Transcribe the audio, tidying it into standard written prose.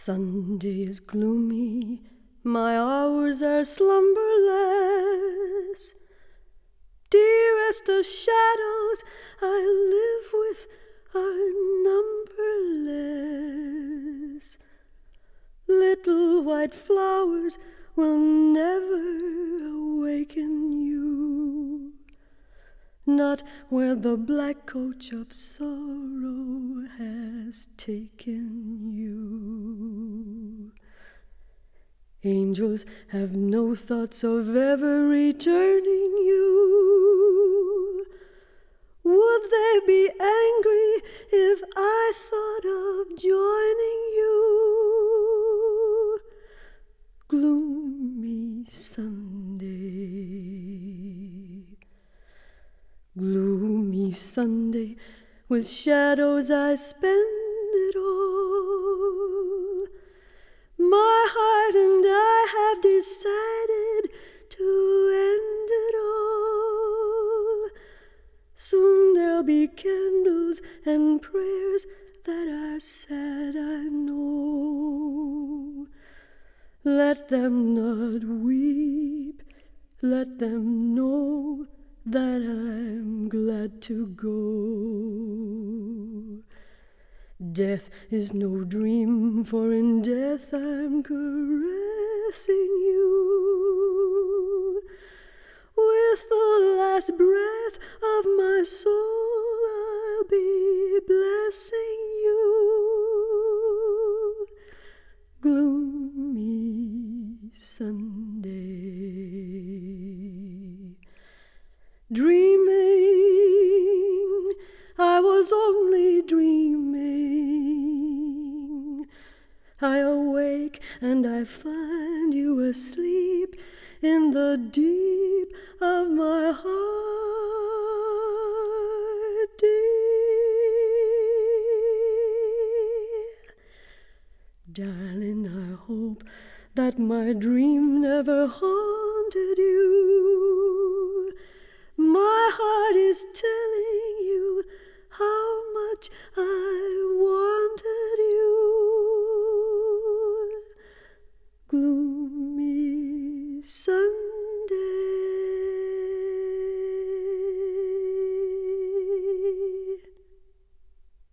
Sunday's gloomy, my hours are slumberless. Dearest, the shadows I live with are numberless. Little white flowers will never awaken you, not where the black coach of sorrow has taken you. Angels have no thoughts of ever returning you. Would they be angry if I thought of joining you? Gloomy Sunday, gloomy Sunday, with shadows I spend it all. My heart and I have decided to end it all. Soon there'll be candles and prayers that are sad, I know. Let them not weep, let them know that I'm glad to go. Death is no dream, for in death I'm caressing you. With the last breath of my soul I'll be blessing you. Gloomy Sunday. Dreaming, I was only dreaming. I awake and I find you asleep in the deep of my heart, dear. Darling, I hope that my dream never haunted you. My heart is telling you how much I wanted you. Gloomy Sunday.